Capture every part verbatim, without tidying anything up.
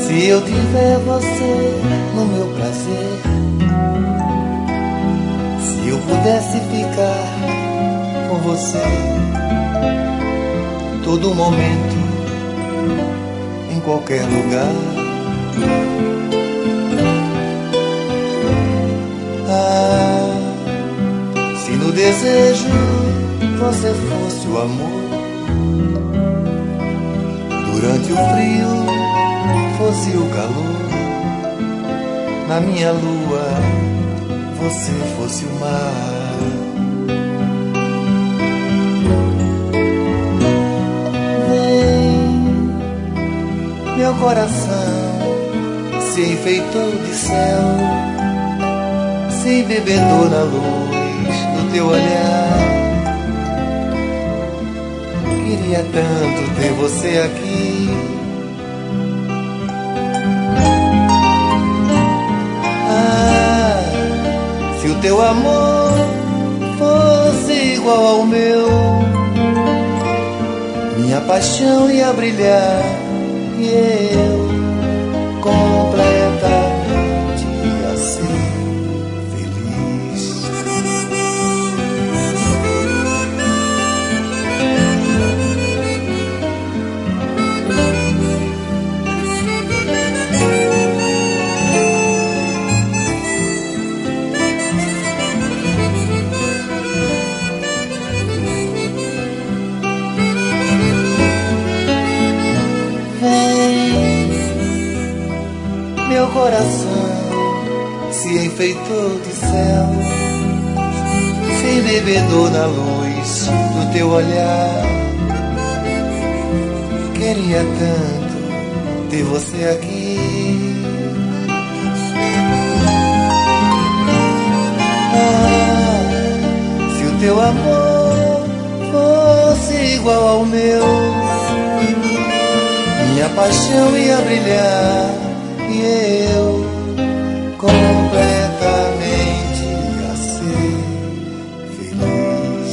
Se eu tiver você no meu prazer, se eu pudesse ficar com você todo momento, em qualquer lugar. Ah, se no desejo você fosse o amor, durante o frio fosse o calor, na minha lua você fosse o mar. Vem, meu coração se enfeitou de céu, se embebedou na luz do teu olhar. Queria tanto ter você aqui. Ah, se o teu amor fosse igual ao meu, minha paixão ia brilhar e eu completamente assim feliz. Meu coração se enfeitou de céu, se embebedou na luz do teu olhar. Queria tanto ter você aqui. Ah, se o teu amor fosse igual ao meu, minha paixão ia brilhar e eu completamente a ser feliz.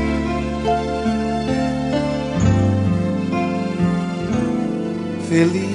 Feliz.